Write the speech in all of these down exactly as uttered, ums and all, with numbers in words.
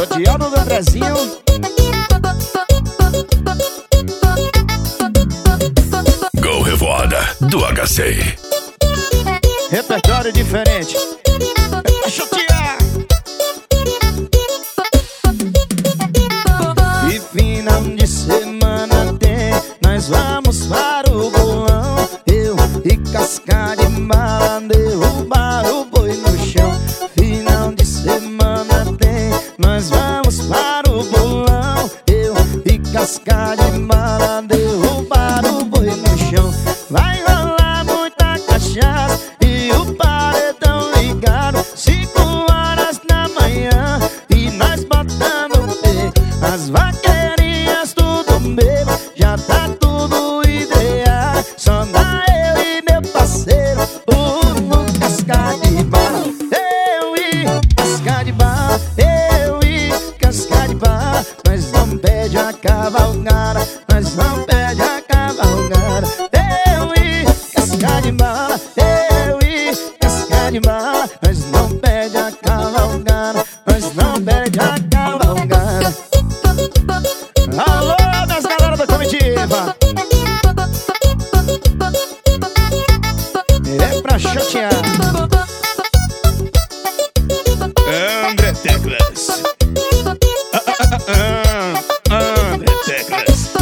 Mundial do Andrezinho. Go Revoada do H C. Repertório diferente. É chatear. E final de semana tem, nós vamos para o bolão. Eu e casca de bala derrubar o boi no chão. Final de semana tem, nós vamos para o bolão. Eu e casca de bala derrubar o boi no chão. Vai rolar muita cachaça e o paredão ligado. Cinco horas da manhã e nós botando pé. As vaqueirinhas tudo bebo, já tá tudo ideal. Só dá eu e meu parceiro, o casca de bala. Eu e casca de bala, eu e casca de bala. Nós não pede a cavalgada, nós não pede a cavalgada. Eu e casca de bala, eu e casca de bala. Nós não pede a cavalgada, nós não pede a cavalgada. Alô, das galera da comitiva. É pra chatear. André Teclas. Ah, ah, ah, ah, André Teclas.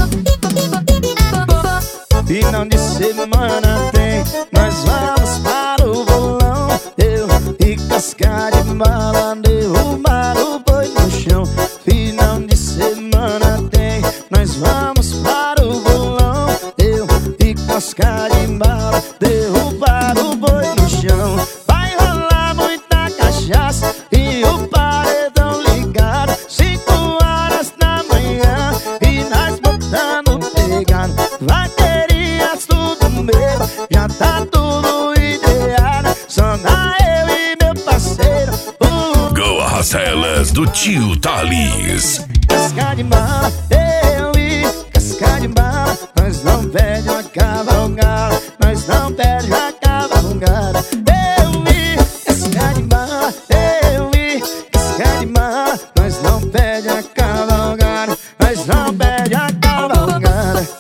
Final de semana tem, nós vamos para o bolão. Eu e casca de bala derrubar o boi no chão. Final de semana tem, nós vamos para o bolão. Eu e casca de bala derrubar o boi no chão. Vai rolar muita cachaça e o paredão ligado. Cinco horas da manhã e nós botando pegado. Vaqueirinhas tudo meu, já tá tudo ideado. Só dá eu e meu parceiro, o Go Arrasta Elas do tio Thales. casca de bala, eu e casca de bala. Nós não pede a cavalgada, nós não pede a cavalgada. Eu e casca de bala, eu e casca de bala. Nós não pede a cavalgada, nós não pede a cavalgada.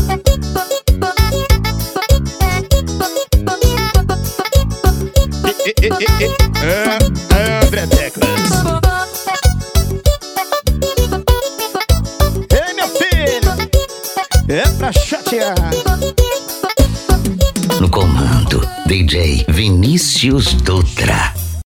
E, e, e, e, é, André Teclas. Ei, meu filho, é pra chatear. No comando, D J Vinícius Dutra.